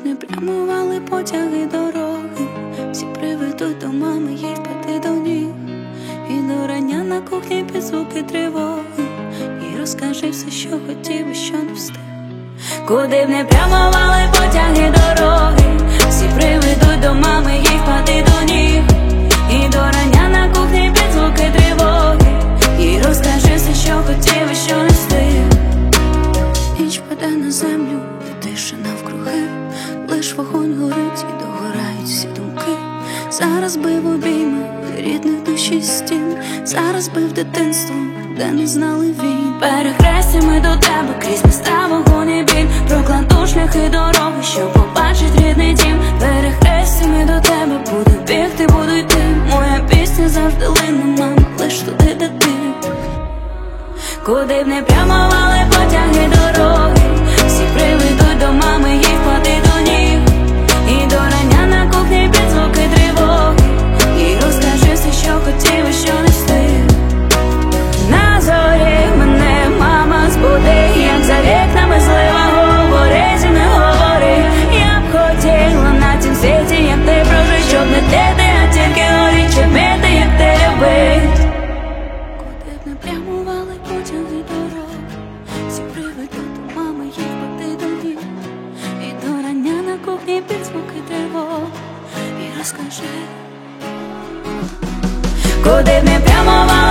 не прямували потяги дороги, всі приведуть до мами, їй впади до ніг. І до рання на кухні під звуки тривоги, і розкажи все, що хотів і що не встиг. Куди б не прямували потяги дороги, всі приведуть до мами, їй впади до ніг. І до рання на кухні під звуки тривоги, і розкажи все, що хотів і що не встиг. Ніч паде на землю, і тиша навкруги, лиш вогонь горить і догорають всі думки. Зараз би в обійми рідних душі стін, зараз би в дитинство, де не знали війн. Перехрестями до тебе крізь міста, вогонь і біль, прокладу шляхи дороги, щоб побачить рідний дім. Перехрестями до тебе буду бігти, буду йти, моя пісня завжди лине, мама, лиш туди, де ти. Куди б не прямували потяги дороги, всі приведуть до мами, їй впади до ніг. І до рання на кухні під звуки тривоги, і розкажи все, що хотів і що не встиг. На зорі мене мама збуди, як за вікнами злива, говори зі мною, говори. Я б хотіла на цім світі, як ти прожить, щоб не тліти, а тільки горіть, щоб вміти, як ти любить. Куди б не прямували потяги дороги, всі приведуть до мами, їй впади до ніг. І до рання на кухні під звуки тривог, і розкажи. Куди б не прямували